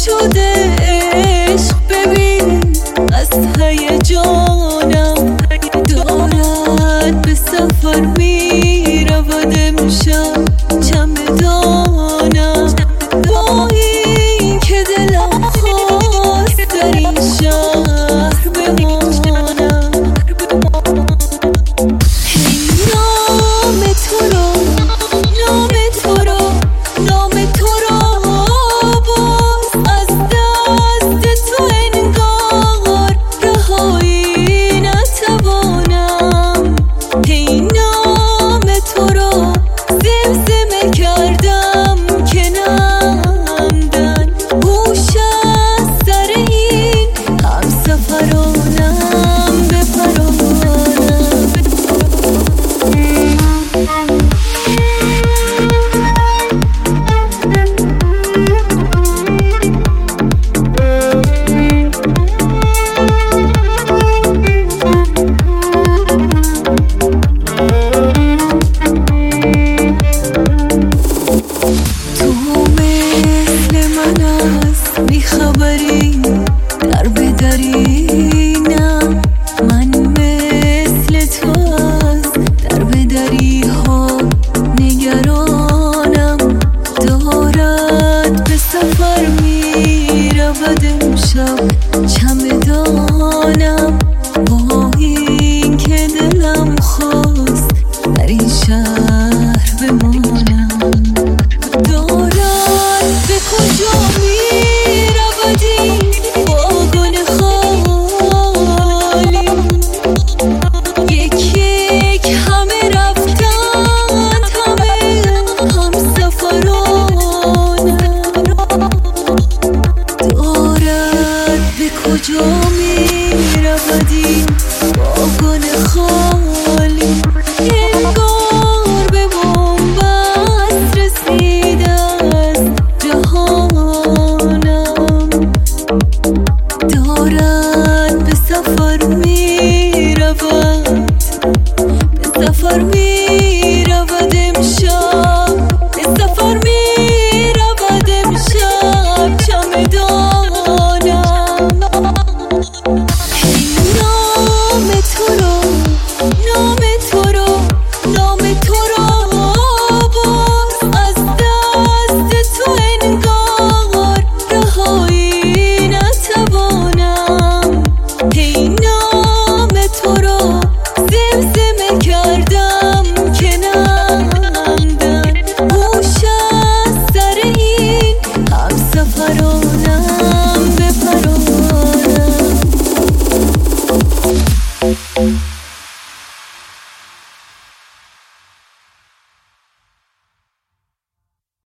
شده عشق ببین از هیجانم دارد به سفر میرود امشب چمدانم با این که دلم خواست در این شهر بمانم نام تو را نام تو را نام تو را باز از دست تو انگار رهایی نتوانم هی نام تو را زمزمه کردم که نمدن هوش از سر این همسفرانم بپرانم بیخبری در بدری نه من مثل تو از در بدری ها نگرانم دارد به سفر میرود امشب چمدانم با این که دلم خواست در این شهر بمانم دارد به کجا واگن خالی یک یک همه رفتند همه همسفرانم دارد به کجا میرود این واگن خالی انگار به بنبست رسیده است جهانم دارد به سفر میرود به سفر میرود امشب به سفر میرود امشب چمدانم نام تو را نام تو را نام تو را باز از دست تو انگار رهایی نتوانم هی نام تو را زمزمه کردم که نمدن هوش از سر این همسفرانم